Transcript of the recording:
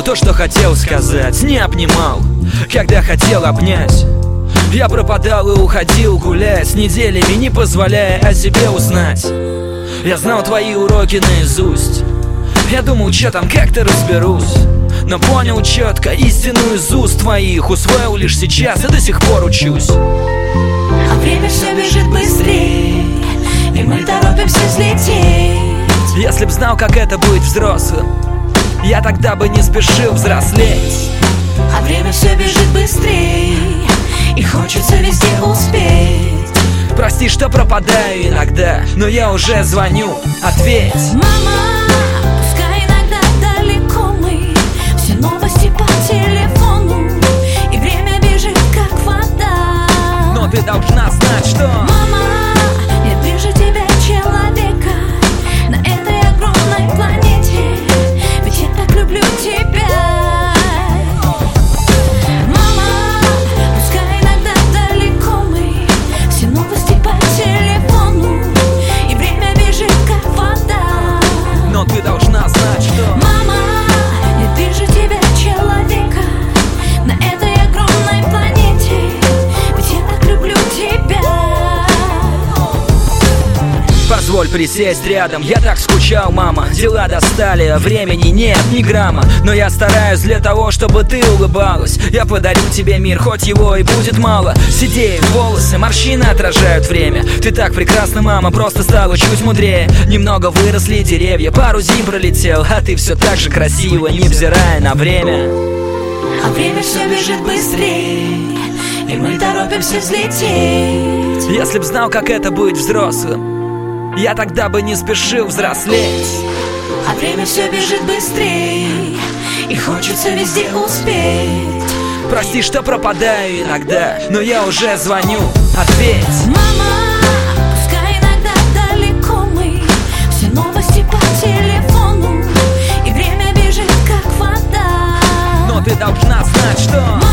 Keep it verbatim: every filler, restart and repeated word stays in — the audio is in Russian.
то, что хотел сказать, не обнимал, когда хотел обнять. Я пропадал и уходил гулять, неделями не позволяя о себе узнать. Я знал твои уроки наизусть, я думал, что там, как-то разберусь. Но понял четко истину из уст твоих, усвоил лишь сейчас и до сих пор учусь. А время все бежит быстрее, и мы торопимся взлететь. Если б знал, как это быть взрослым, я тогда бы не спешил взрослеть. А время все бежит быстрее, и хочется везде успеть. Прости, что пропадаю иногда, но я уже звоню, ответь. Мама, пускай иногда далеко мы, все новости по телефону, и время бежит как вода. Но ты должна знать, что мама, нет ближе тебя человека на этой огромной планете, ведь я так люблю тебя. Мама, пускай иногда далеко мы, все новости по телефону, и время бежит как вода. но ты должна знать, что Мама, нет ближе тебя человека на этой огромной планете, ведь я так люблю тебя. позволь присесть рядом, я так скучал, мама. Дела достали, а времени нет ни грамма. Но я стараюсь для того, чтобы ты улыбалась. Я подарю тебе мир, хоть его и будет мало. Седеют волосы, морщины отражают время. Ты так прекрасна, мама, просто стала чуть мудрее. Немного выросли деревья, пару зим пролетел, а ты все так же красива, невзирая на время. А время все бежит быстрее, и мы торопимся взлететь. Если б знал, как это быть взрослым, я тогда бы не спешил взрослеть. А время все бежит быстрее, и хочется везде успеть. Прости, что пропадаю иногда, но я уже звоню, ответь. Мама, пускай иногда далеко мы, все новости по телефону, и время бежит как вода. Но ты должна знать, что